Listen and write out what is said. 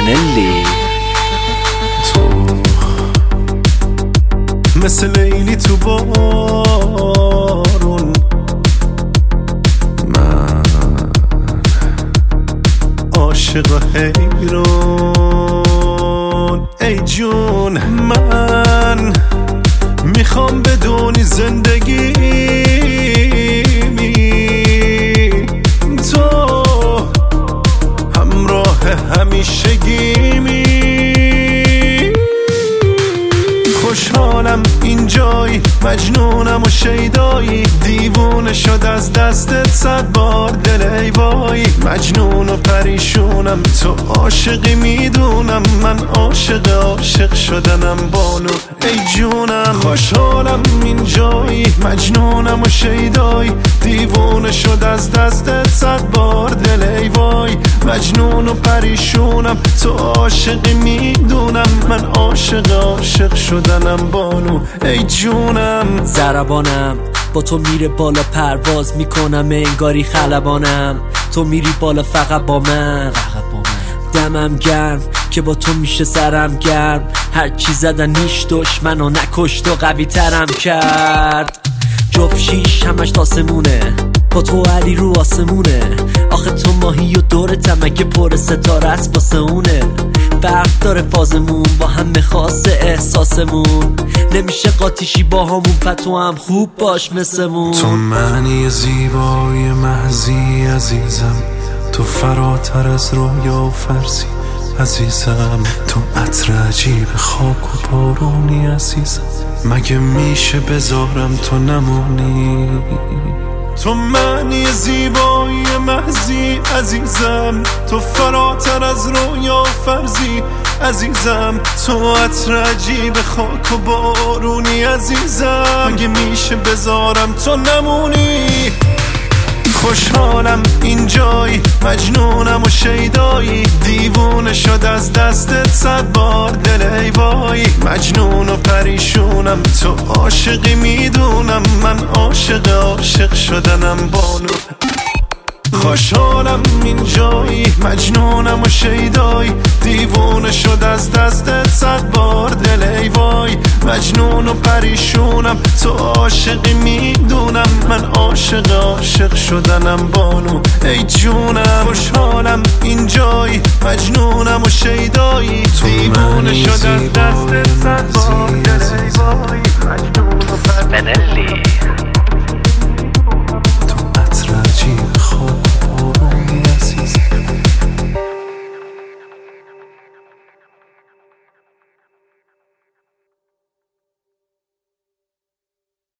نلی. تو مثل لیلی تو بارون، من عاشق حیران. ای جون من میخوام بدونی زندگی تو همراه همیشگیمی. خوشحالم اینجایی، مجنونم و شیدایی، دیوونه شد از دستت 100 بار دل ای وای. مجنون و پریشونم، تو عاشقی میدونم، من عاشق شدنم بانو ای جونم. خوشحالم اینجایی، مجنونم و شیدایی، دیوونه شد از دستت 100 بار دل ای وای. مجنون و پریشونم، تو عاشقی میدونم، من عاشق شدنم بانو ای جونم. ضربانم با تو میره بالا، پرواز میکنم انگاری خلبانم. تو میری بالا فقط با من، دمم گرم که با تو میشه سرم گرم. هر چی زدن هیچ دشمنو نکشت و قوی ترم کرد. جفت شیش همش تاسمونه، با تو علی رو آسمونه. آخه تو ماهی و دورتم اگه پر ستاره است واسه اونه. فرق داره فازمون با هم خاصه احساسمون، نمیشه قاطیشی با همون پتو هم خوب باش مثمون. تو معنی زیبای محضی عزیزم، تو فراتر از رویا و فرضی عزیزم. تو عطر عجیب خاک و بارونی عزیزم، مگه میشه بذارم تو نمونی. تو معنی زیبایی محضی عزیزم، تو فراتر از رویا و فرضی عزیزم. تو عطر عجیب خاک و بارونی عزیزم، مگه میشه بذارم تو نمونی. خوشحالم اینجایی، مجنونم و شیدایی، دیوونه شد از دستت 100 بار دل ای وای. مجنون و پریشونم، تو عاشقی میدونم، من عاشق شدنم بانو. خوشحالم اینجایی، مجنونم و شیدایی، دیوونه شد از دستت 100 بار دل ای وای. مجنون و پریشونم، تو عاشقی میدونم، من عاشق شدنم بانو ای جونم. خوشحالم اینجایی، مجنونم و شیدایی، دیوونه شد از دستت